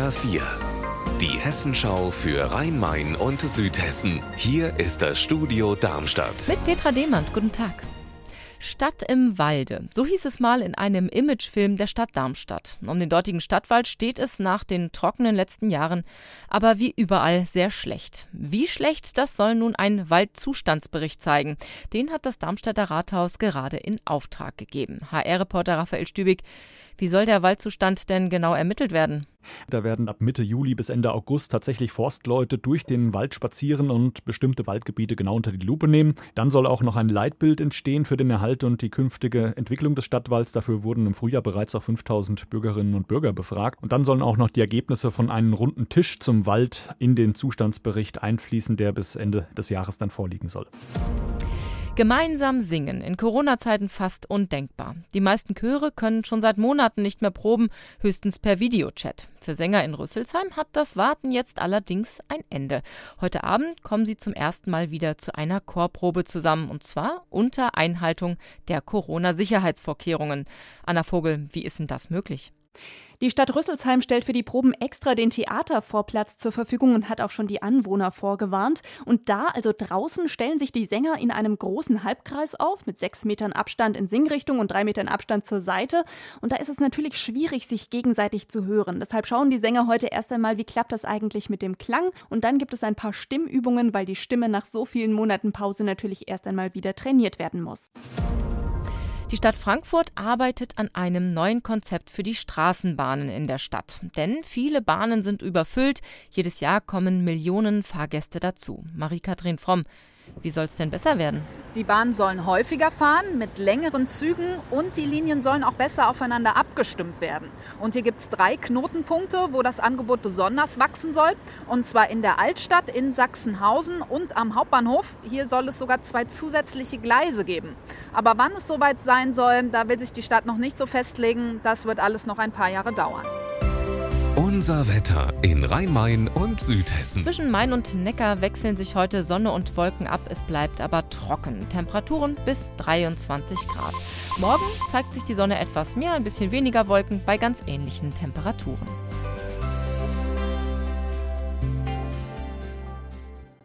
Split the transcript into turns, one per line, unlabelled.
HR4, die Hessenschau für Rhein-Main und Südhessen. Hier ist das Studio Darmstadt.
Mit Petra Demand, guten Tag. Stadt im Walde, so hieß es mal in einem Imagefilm der Stadt Darmstadt. Um den dortigen Stadtwald steht es nach den trockenen letzten Jahren aber wie überall sehr schlecht. Wie schlecht, das soll nun ein Waldzustandsbericht zeigen. Den hat das Darmstädter Rathaus gerade in Auftrag gegeben. HR-Reporter Raphael Stübig, wie soll der Waldzustand denn genau ermittelt werden?
Da werden ab Mitte Juli bis Ende August tatsächlich Forstleute durch den Wald spazieren und bestimmte Waldgebiete genau unter die Lupe nehmen. Dann soll auch noch ein Leitbild entstehen für den Erhalt und die künftige Entwicklung des Stadtwalds. Dafür wurden im Frühjahr bereits auch 5000 Bürgerinnen und Bürger befragt. Und dann sollen auch noch die Ergebnisse von einem runden Tisch zum Wald in den Zustandsbericht einfließen, der bis Ende des Jahres dann vorliegen soll.
Gemeinsam singen, in Corona-Zeiten fast undenkbar. Die meisten Chöre können schon seit Monaten nicht mehr proben, höchstens per Videochat. Für Sänger in Rüsselsheim hat das Warten jetzt allerdings ein Ende. Heute Abend kommen sie zum ersten Mal wieder zu einer Chorprobe zusammen, und zwar unter Einhaltung der Corona-Sicherheitsvorkehrungen. Anna Vogel, wie ist denn das möglich?
Die Stadt Rüsselsheim stellt für die Proben extra den Theatervorplatz zur Verfügung und hat auch schon die Anwohner vorgewarnt. Und da, also draußen, stellen sich die Sänger in einem großen Halbkreis auf, mit 6 Metern Abstand in Singrichtung und 3 Metern Abstand zur Seite. Und da ist es natürlich schwierig, sich gegenseitig zu hören. Deshalb schauen die Sänger heute erst einmal, wie klappt das eigentlich mit dem Klang. Und dann gibt es ein paar Stimmübungen, weil die Stimme nach so vielen Monaten Pause natürlich erst einmal wieder trainiert werden muss.
Die Stadt Frankfurt arbeitet an einem neuen Konzept für die Straßenbahnen in der Stadt. Denn viele Bahnen sind überfüllt. Jedes Jahr kommen Millionen Fahrgäste dazu. Marie-Kathrin Fromm, wie soll es denn besser werden?
Die Bahnen sollen häufiger fahren, mit längeren Zügen, und die Linien sollen auch besser aufeinander abgestimmt werden. Und hier gibt es 3 Knotenpunkte, wo das Angebot besonders wachsen soll. Und zwar in der Altstadt, in Sachsenhausen und am Hauptbahnhof. Hier soll es sogar 2 zusätzliche Gleise geben. Aber wann es soweit sein soll, da will sich die Stadt noch nicht so festlegen. Das wird alles noch ein paar Jahre dauern.
Unser Wetter in Rhein-Main und Südhessen.
Zwischen Main und Neckar wechseln sich heute Sonne und Wolken ab. Es bleibt aber trocken. Temperaturen bis 23 Grad. Morgen zeigt sich die Sonne etwas mehr, ein bisschen weniger Wolken bei ganz ähnlichen Temperaturen.